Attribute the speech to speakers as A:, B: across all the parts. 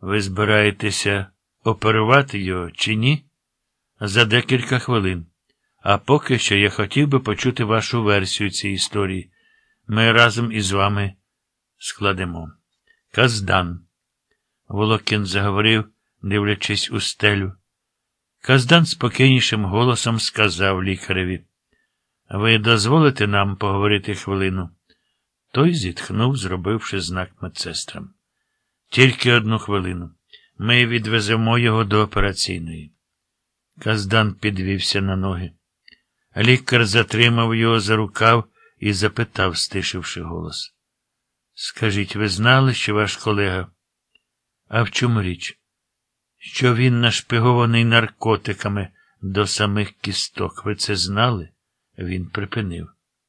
A: Ви збираєтеся оперувати його чи ні? За декілька хвилин. А поки що я хотів би почути вашу версію цієї історії. Ми разом із вами складемо. Каздан. Волокін заговорив, дивлячись у стелю. Каздан спокійнішим голосом сказав лікареві: ви дозволите нам поговорити хвилину? Той зітхнув, зробивши знак медсестрам. Тільки 1 хвилину. Ми відвеземо його до операційної. Каздан підвівся на ноги. Лікар затримав його за рукав і запитав, стишивши голос: скажіть, ви знали, що ваш колега? А в чому річ? Що він нашпигований наркотиками до самих кісток. Ви це знали? Він припинив.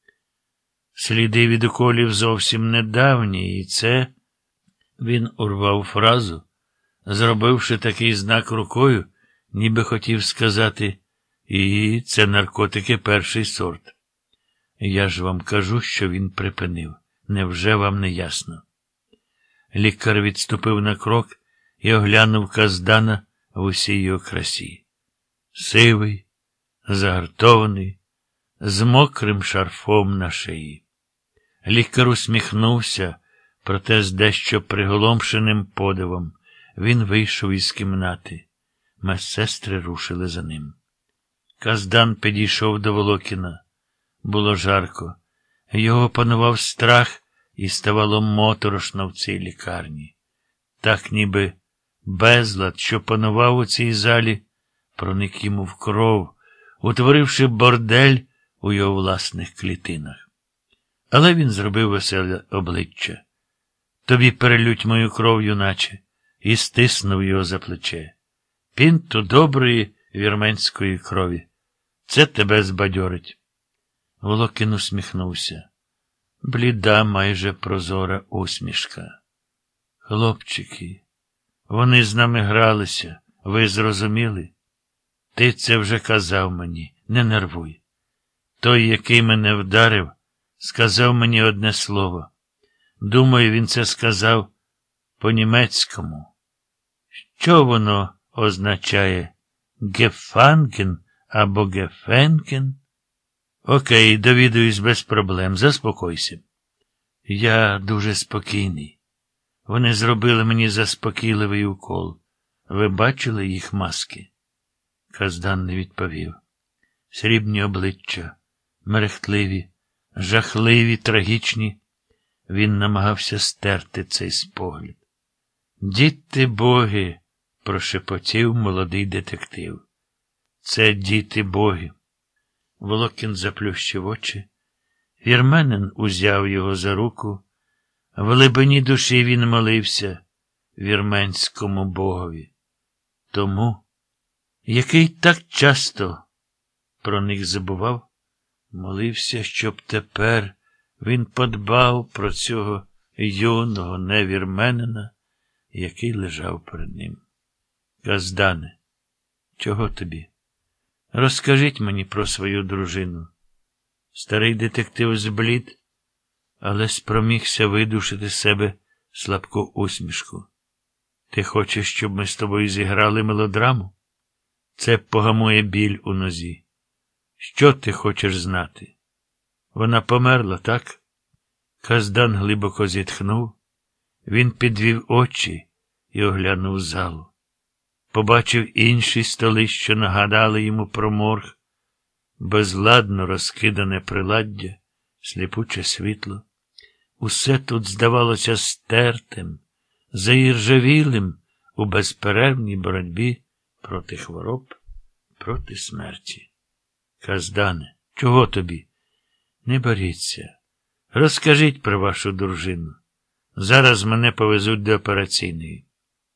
A: Сліди від уколів зовсім недавні, і це... Він урвав фразу, зробивши такий знак рукою, ніби хотів сказати: і це наркотики перший сорт. Я ж вам кажу, що він припинив. Невже вам не ясно? Лікар відступив на крок і оглянув Каздана в усій його красі. Сивий, загартований, з мокрим шарфом на шиї. Лікар усміхнувся, проте з дещо приголомшеним подивом. Він вийшов із кімнати. Медсестри рушили за ним. Каздан підійшов до Волокіна. Було жарко. Його панував страх, і ставало моторошно в цій лікарні. Так ніби безлад, що панував у цій залі, проник йому в кров, утворивши бордель у його власних клітинах. Але він зробив веселе обличчя. Тобі перелють мою кров, юначе, і стиснув його за плече. Пінту доброї вірменської крові. Це тебе збадьорить. Волокін усміхнувся. Бліда, майже прозора усмішка. Хлопчики, вони з нами гралися, ви зрозуміли? Ти це вже казав мені, не нервуй. Той, який мене вдарив, сказав мені одне слово. Думаю, він це сказав по-німецькому. Що воно означає? Гефанген або гефенген? Окей, довідуюсь без проблем, заспокойся. Я дуже спокійний. Вони зробили мені заспокійливий укол. Ви бачили їх маски? Каздан не відповів. Срібні обличчя, мерехтливі, жахливі, трагічні. Він намагався стерти цей спогляд. Діти боги, прошепотів молодий детектив. Це діти боги. Волокін заплющив очі. Вірменин узяв його за руку. В глибині душі він молився вірменському богові. Тому, який так часто про них забував, молився, щоб тепер він подбав про цього юного невірменина, який лежав перед ним. Каздане, чого тобі? Розкажіть мені про свою дружину. Старий детектив зблід, але спромігся видушити з себе слабку усмішку. Ти хочеш, щоб ми з тобою зіграли мелодраму? Це погамує біль у нозі. Що ти хочеш знати? Вона померла, так? Каздан глибоко зітхнув. Він підвів очі і оглянув залу. Побачив інші столи, що нагадали йому про морг, безладно розкидане приладдя, сліпуче світло. Усе тут здавалося стертим, заіржавілим у безперервній боротьбі проти хвороб, проти смерті. Каздане, чого тобі? Не боріться. Розкажіть про вашу дружину. Зараз мене повезуть до операційної.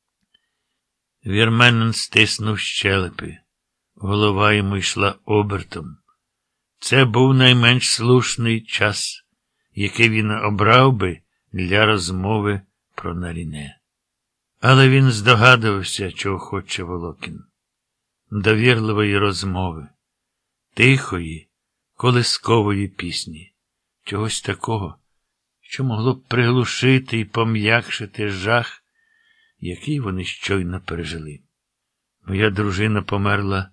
A: Вірменин стиснув щелепи. Голова йому йшла обертом. Це був найменш слушний час, який він обрав би для розмови про Наріне. Але він здогадувався, чого хоче Волокін. Довірливої розмови, тихої, колискової пісні, чогось такого, що могло б приглушити і пом'якшити жах, який вони щойно пережили. Моя дружина померла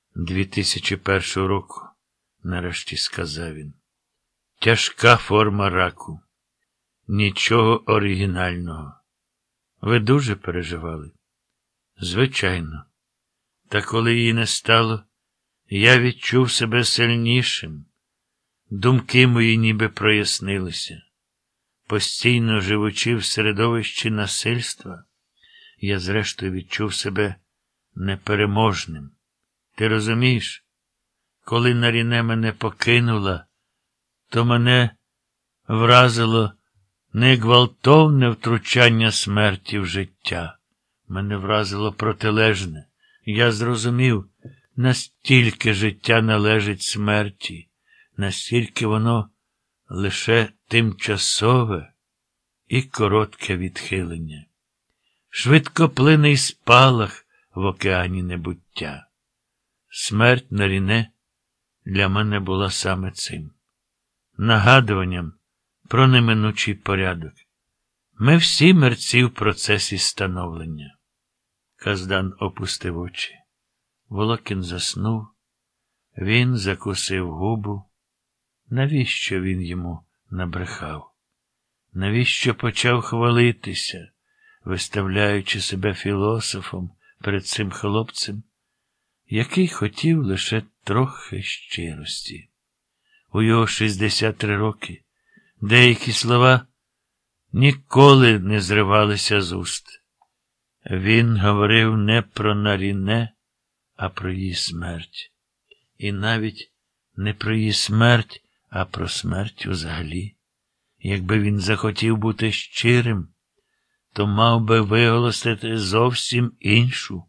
A: 2001 року, нарешті сказав він. Тяжка форма раку. Нічого оригінального. Ви дуже переживали? Звичайно. Та коли її не стало, я відчув себе сильнішим. Думки мої ніби прояснилися. Постійно живучи в середовищі насильства, я зрештою відчув себе непереможним. Ти розумієш, коли Наріне мене покинула, то мене вразило не гвалтовне втручання смерті в життя. Мене вразило протилежне. Я зрозумів, настільки життя належить смерті, настільки воно лише тимчасове і коротке відхилення. Швидкоплинний спалах в океані небуття. Смерть Наріне для мене була саме цим. Нагадуванням про неминучий порядок. Ми всі мерці в процесі становлення. Каздан опустив очі. Волокін заснув. Він закусив губу. Навіщо він йому набрехав? Навіщо почав хвалитися, виставляючи себе філософом перед цим хлопцем, який хотів лише трохи щирості? У його 63 роки деякі слова ніколи не зривалися з уст. Він говорив не про Наріне, а про її смерть. І навіть не про її смерть, а про смерть взагалі. Якби він захотів бути щирим, то мав би виголосити зовсім іншу,